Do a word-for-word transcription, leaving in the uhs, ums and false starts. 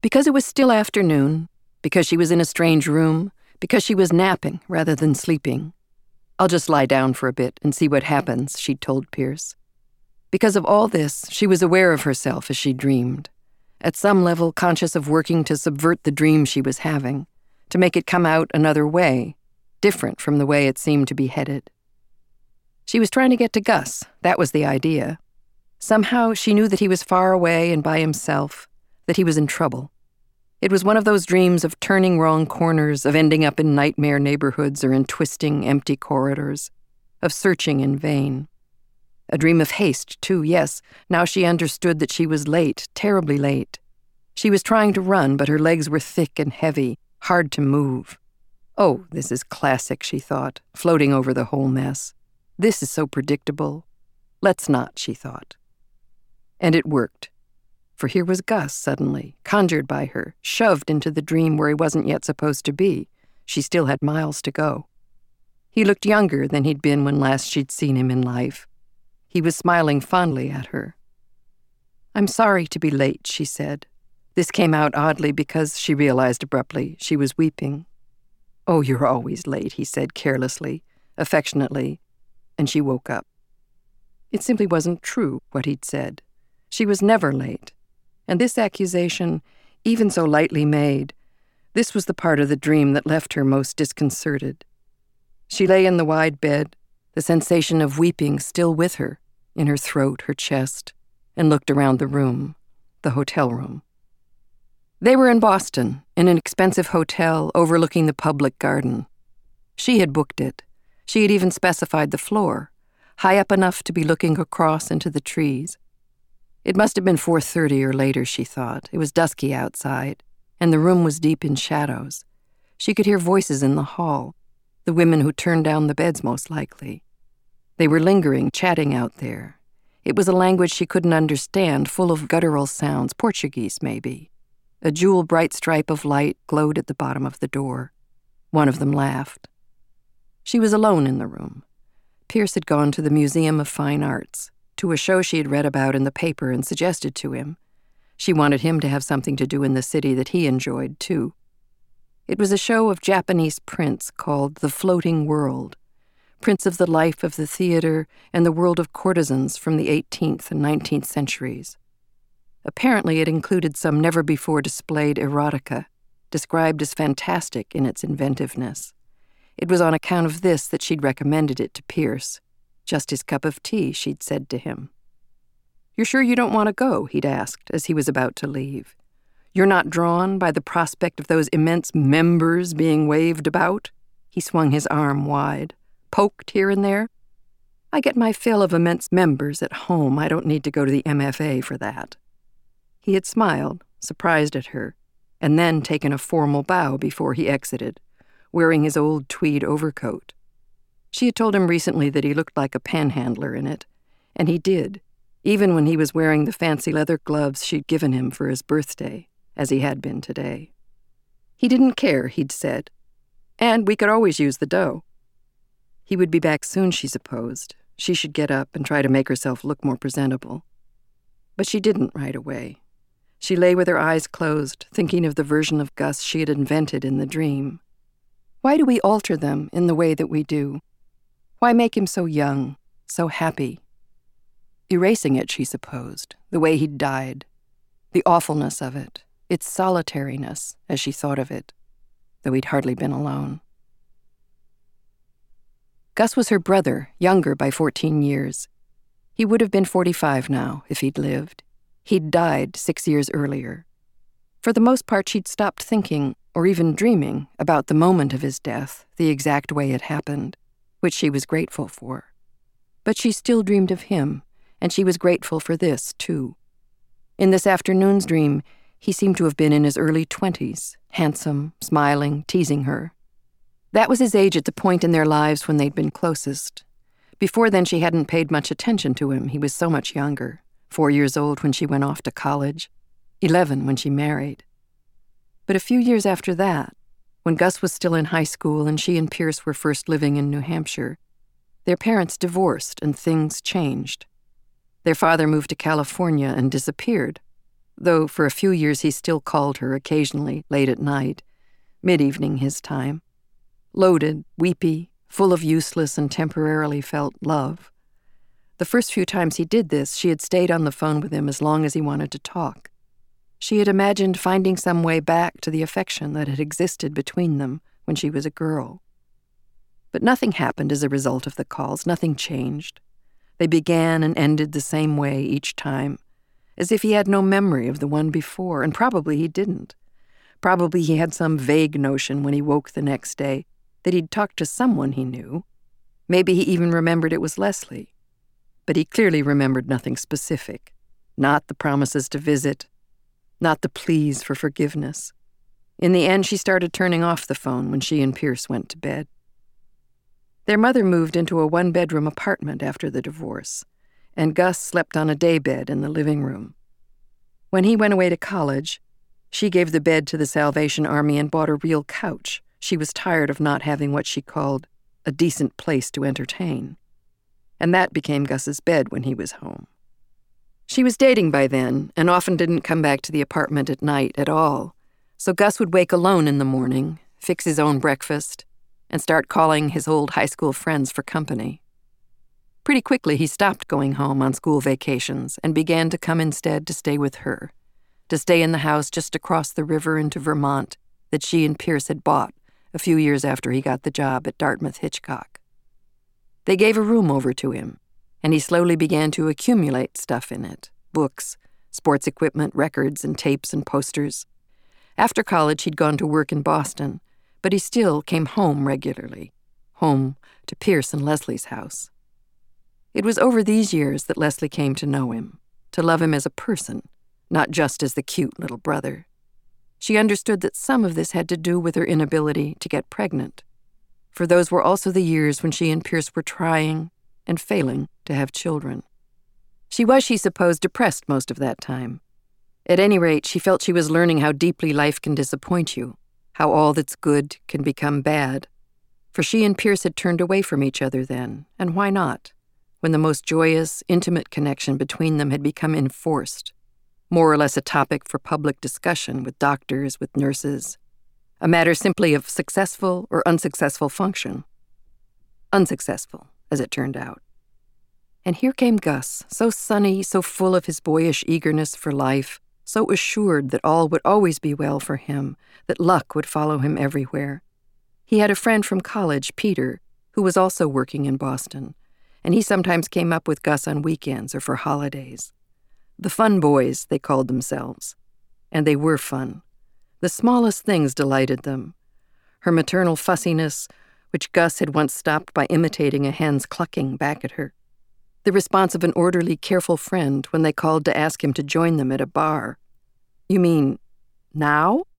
Because it was still afternoon, because she was in a strange room, because she was napping rather than sleeping. I'll just lie down for a bit and see what happens, she'd told Pierce. Because of all this, she was aware of herself as she dreamed, at some level conscious of working to subvert the dream she was having, to make it come out another way, different from the way it seemed to be headed. She was trying to get to Gus, that was the idea. Somehow she knew that he was far away and by himself, that he was in trouble. It was one of those dreams of turning wrong corners, of ending up in nightmare neighborhoods or in twisting, empty corridors, of searching in vain. A dream of haste, too, yes. Now she understood that she was late, terribly late. She was trying to run, but her legs were thick and heavy, hard to move. Oh, this is classic, she thought, floating over the whole mess. This is so predictable. Let's not, she thought. And it worked. For here was Gus, suddenly, conjured by her, shoved into the dream where he wasn't yet supposed to be. She still had miles to go. He looked younger than he'd been when last she'd seen him in life. He was smiling fondly at her. "I'm sorry to be late," she said. This came out oddly because, she realized abruptly, she was weeping. "Oh, you're always late," he said carelessly, affectionately, and she woke up. It simply wasn't true, what he'd said. She was never late. And this accusation, even so lightly made, this was the part of the dream that left her most disconcerted. She lay in the wide bed, the sensation of weeping still with her, in her throat, her chest, and looked around the room, the hotel room. They were in Boston, in an expensive hotel overlooking the public garden. She had booked it. She had even specified the floor, high up enough to be looking across into the trees. It must have been four thirty or later, she thought. It was dusky outside, and the room was deep in shadows. She could hear voices in the hall, the women who turned down the beds most likely. They were lingering, chatting out there. It was a language she couldn't understand, full of guttural sounds, Portuguese maybe. A jewel-bright stripe of light glowed at the bottom of the door. One of them laughed. She was alone in the room. Pierce had gone to the Museum of Fine Arts, to a show she had read about in the paper and suggested to him. She wanted him to have something to do in the city that he enjoyed, too. It was a show of Japanese prints called The Floating World, prints of the life of the theater and the world of courtesans from the eighteenth and nineteenth centuries. Apparently it included some never-before-displayed erotica, described as fantastic in its inventiveness. It was on account of this that she'd recommended it to Pierce. Just his cup of tea, she'd said to him. "You're sure you don't want to go?" he'd asked as he was about to leave. "You're not drawn by the prospect of those immense members being waved about?" He swung his arm wide. "Poked here and there? I get my fill of immense members at home. I don't need to go to the M F A for that." He had smiled, surprised at her, and then taken a formal bow before he exited, wearing his old tweed overcoat. She had told him recently that he looked like a panhandler in it, and he did, even when he was wearing the fancy leather gloves she'd given him for his birthday, as he had been today. He didn't care, he'd said, and we could always use the dough. He would be back soon, she supposed. She should get up and try to make herself look more presentable. But she didn't right away. She lay with her eyes closed, thinking of the version of Gus she had invented in the dream. Why do we alter them in the way that we do? Why make him so young, so happy? Erasing it, she supposed, the way he'd died, the awfulness of it, its solitariness, as she thought of it, though he'd hardly been alone. Gus was her brother, younger by fourteen years. He would have been forty-five now, if he'd lived. He'd died six years earlier. For the most part, she'd stopped thinking, or even dreaming, about the moment of his death, the exact way it happened, which she was grateful for. But she still dreamed of him, and she was grateful for this, too. In this afternoon's dream, he seemed to have been in his early twenties, handsome, smiling, teasing her. That was his age at the point in their lives when they'd been closest. Before then, she hadn't paid much attention to him. He was so much younger, four years old when she went off to college, eleven when she married. But a few years after that, when Gus was still in high school and she and Pierce were first living in New Hampshire, their parents divorced and things changed. Their father moved to California and disappeared, though for a few years he still called her occasionally late at night, mid-evening his time, loaded, weepy, full of useless and temporarily felt love. The first few times he did this, she had stayed on the phone with him as long as he wanted to talk. She had imagined finding some way back to the affection that had existed between them when she was a girl. But nothing happened as a result of the calls, nothing changed. They began and ended the same way each time, as if he had no memory of the one before, and probably he didn't. Probably he had some vague notion when he woke the next day that he'd talked to someone he knew. Maybe he even remembered it was Leslie. But he clearly remembered nothing specific, not the promises to visit, not the pleas for forgiveness. In the end, she started turning off the phone when she and Pierce went to bed. Their mother moved into a one-bedroom apartment after the divorce, and Gus slept on a daybed in the living room. When he went away to college, she gave the bed to the Salvation Army and bought a real couch. She was tired of not having what she called a decent place to entertain. And that became Gus's bed when he was home. She was dating by then and often didn't come back to the apartment at night at all, so Gus would wake alone in the morning, fix his own breakfast, and start calling his old high school friends for company. Pretty quickly, he stopped going home on school vacations and began to come instead to stay with her, to stay in the house just across the river into Vermont that she and Pierce had bought a few years after he got the job at Dartmouth-Hitchcock. They gave a room over to him, and he slowly began to accumulate stuff in it, books, sports equipment, records, and tapes and posters. After college, he'd gone to work in Boston, but he still came home regularly, home to Pierce and Leslie's house. It was over these years that Leslie came to know him, to love him as a person, not just as the cute little brother. She understood that some of this had to do with her inability to get pregnant, for those were also the years when she and Pierce were trying and failing to have children. She was, she supposed, depressed most of that time. At any rate, she felt she was learning how deeply life can disappoint you, how all that's good can become bad. For she and Pierce had turned away from each other then, and why not, when the most joyous, intimate connection between them had become enforced, more or less a topic for public discussion with doctors, with nurses, a matter simply of successful or unsuccessful function. Unsuccessful, as it turned out. And here came Gus, so sunny, so full of his boyish eagerness for life, so assured that all would always be well for him, that luck would follow him everywhere. He had a friend from college, Peter, who was also working in Boston, and he sometimes came up with Gus on weekends or for holidays. The fun boys, they called themselves. And they were fun. The smallest things delighted them. Her maternal fussiness, which Gus had once stopped by imitating a hen's clucking back at her. The response of an orderly, careful friend when they called to ask him to join them at a bar. "You mean, now?"